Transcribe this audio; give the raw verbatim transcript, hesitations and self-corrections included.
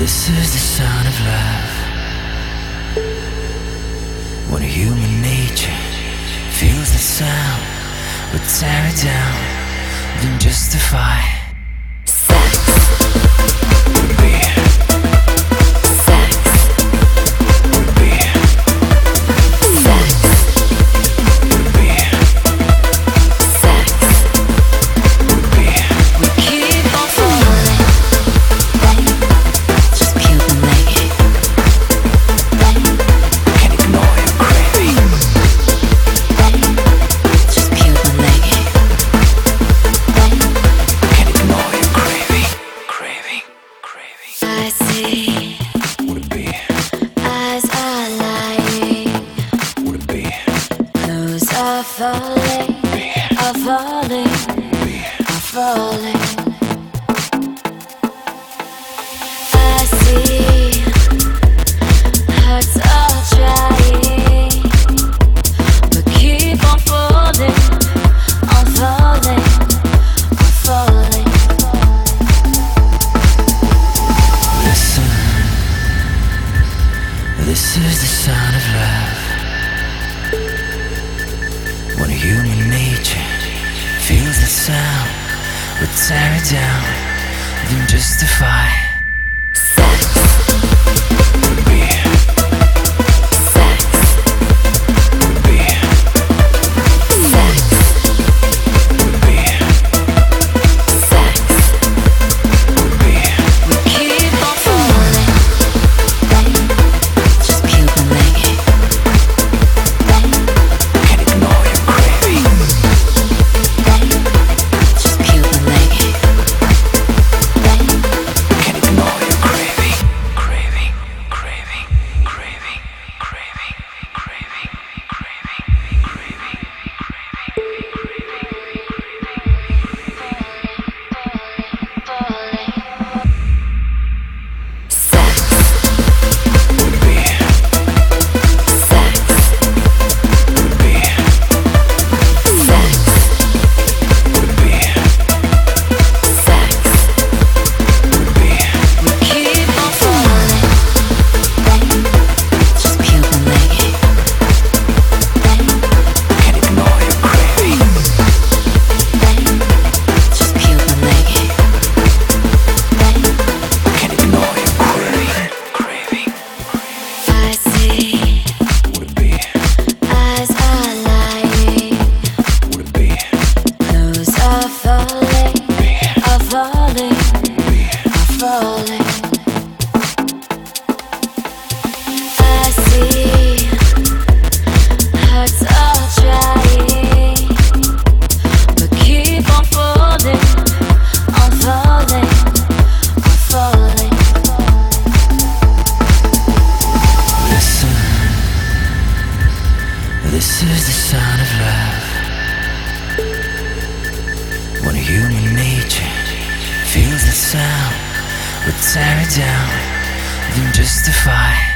This is the sound of love. When human nature feels the sound, but tear it down, then justify. Falling, I'm falling, I'm falling. I see hearts are trying, but keep on falling, I'm falling, I'm falling. Listen, this is the sound of love. When human nature feels the sound, but tear it down, then justify. This is the sound of love. When human nature feels the sound, but tear it down, then justify.